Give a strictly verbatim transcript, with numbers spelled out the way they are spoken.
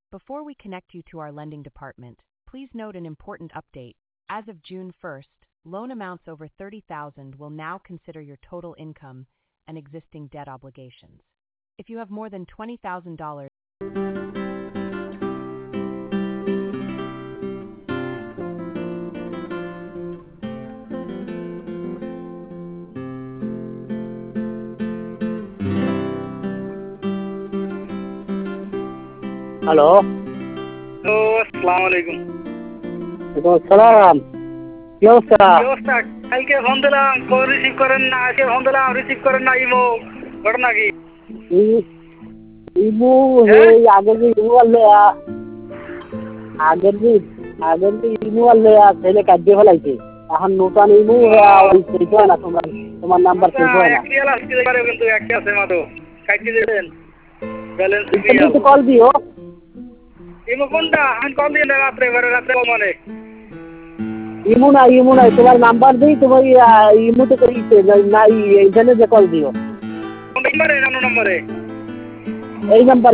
Before we connect you to our lending department, please note an important update. As of June first, loan amounts over thirty thousand dollars will now consider your total income and existing debt obligations. If you have more than twenty thousand dollars, hello, তো আসসালামু আলাইকুম। সালাম। কি অবস্থা? কি অবস্থা? কালকে phone দিলাম, কল রিসিভ করেন না। আজকে ফোন দিলাম, রিসিভ করেন না। ইমো ঘটনা কি? ই- ইমু হ্যাঁ? এই আগের যে ইমু আনলে আ- আগের যে আগের যে ইমু আনলে আ, ছেলে কাটিয়ে ফেলাইছে। এখন নতুন ইমু আ, ওই সেট হয় না, তোমার তোমার নাম্বার সেট হয় না। এক রিয়াল আসতে পারে, কিন্তু একটা আছে মাত্র। কাটিয়ে দিলেন ব্যালেন্স তুমি রিয়াল। তো কল দিও। ইমো কোনটা? আমি কল দিয়ে না রাত্রে, এবারে রাত্রে কল মানে। ইমু না ইমু নাই, তোমার নাম্বার দিই, তোমার আ, ইমুতে কইতে নাই, এইখানে যে কল দিও কোন নম্বরে? অন্য নম্বরে? এই নাম্বার